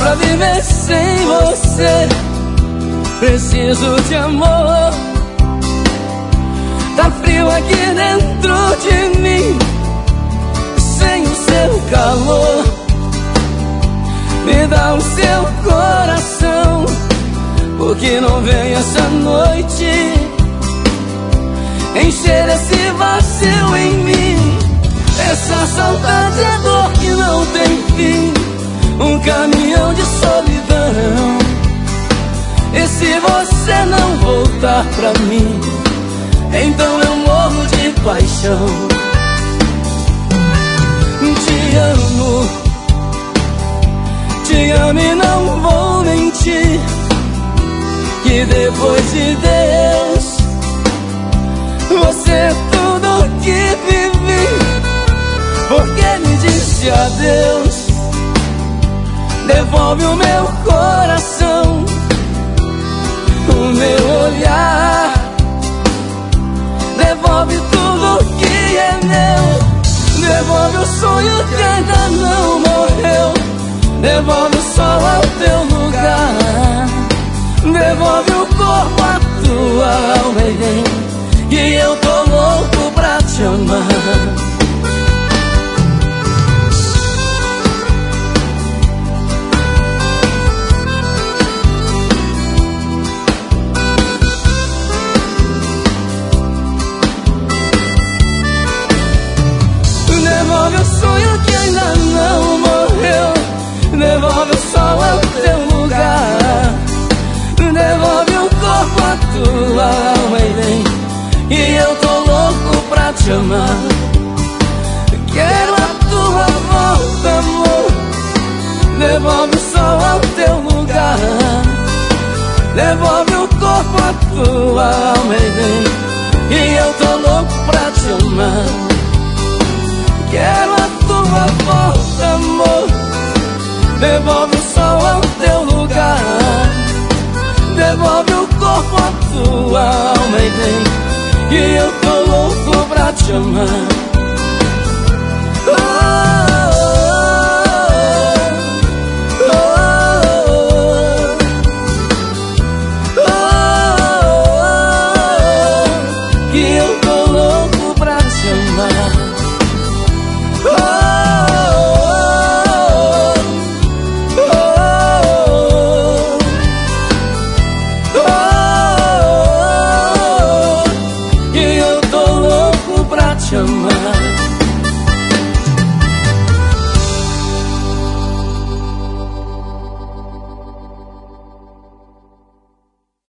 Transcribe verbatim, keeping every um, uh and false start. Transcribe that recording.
pra viver sem você. Preciso de amor. Tá frio aqui dentro de mim, sem o seu calor. Me dá o seu coração, porque não vem essa noite encher esse vazio em mim. Essa saudade é dor que não tem fim, um caminhão de solidão. E se você não voltar pra mim, então eu morro de paixão. Te amo, te amo e não vou mentir, que depois de Deus você é tudo que vivi. Porque me disse adeus, devolve o meu coração, o meu olhar, devolve tudo que é meu. Devolve o sonho que ainda não morreu, devolve o sol ao teu lugar, devolve o corpo à tua alma e vem, que eu tô louco pra te amar. Devolve o sonho que ainda não morreu, devolve o sol ao teu lugar, devolve o corpo à tua alma e vem, que eu tô louco pra te amar. Quero a tua volta, amor, devolve o sol ao teu lugar, devolve o corpo à tua alma e vem, que eu tô louco pra te amar. Quero a tua volta, amor, devolve o sol ao teu lugar, devolve o corpo à tua alma e vem, que eu tô louco pra te amar.